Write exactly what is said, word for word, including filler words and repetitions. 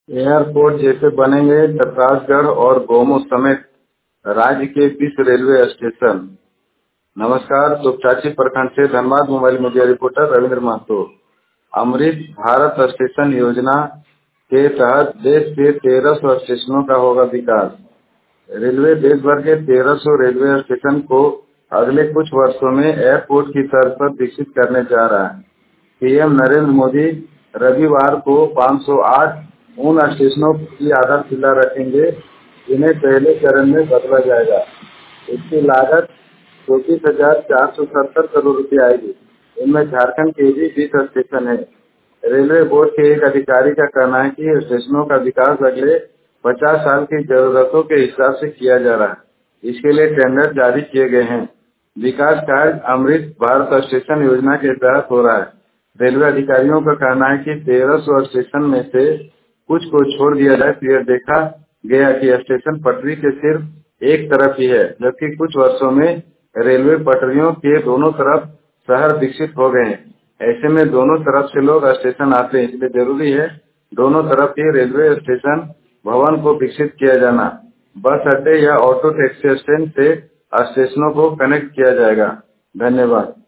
Airport जैसे बनेंगे प्रतापगढ़ और गोमो समेत राज्य के बीस रेलवे स्टेशन। नमस्कार, तुपचाची प्रखंड से Dhanbad mobile media reporter Ravindra Mahato. Amrit Bharat station Yojana के तहत देश के तेरह सौ स्टेशनों का होगा विकास। रेलवे देश भर के तेरह सौ रेलवे स्टेशन को अगले कुछ वर्षों में एयरपोर्ट की तर्ज पर विकसित करने जा रहा है। पीएम नरेंद्र मोदी रविवार को पाँच सौ आठ उन स्टेशनों की आधारशिला रखेंगे जिन्हें पहले चरण में बदला जाएगा। इसकी लागत चौबीस हजार चार सौ सत्तर करोड़ रुपए आएगी। इनमें झारखंड के भी बीस स्टेशन है। रेलवे बोर्ड के एक अधिकारी का कहना है कि स्टेशनों का विकास अगले पचास साल की जरूरतों के हिसाब से किया जा रहा है। इसके लिए टेंडर जारी किए गए हैं। विकास कार्य अमृत भारत स्टेशन योजना के तहत हो रहा है। रेलवे अधिकारियों का कहना है कि तेरह सौ स्टेशन में से कुछ को छोड़ दिया जाए तो यह देखा गया कि स्टेशन पटरी के सिर्फ एक तरफ ही है, जबकि कुछ वर्षों में रेलवे पटरियों के दोनों तरफ शहर विकसित हो गए हैं। ऐसे में दोनों तरफ से लोग स्टेशन आते हैं, इसलिए जरूरी है दोनों तरफ ही रेलवे स्टेशन भवन को विकसित किया जाना। बस अड्डे या ऑटो टैक्सी स्टैंड से स्टेशनों को कनेक्ट किया जाएगा। धन्यवाद।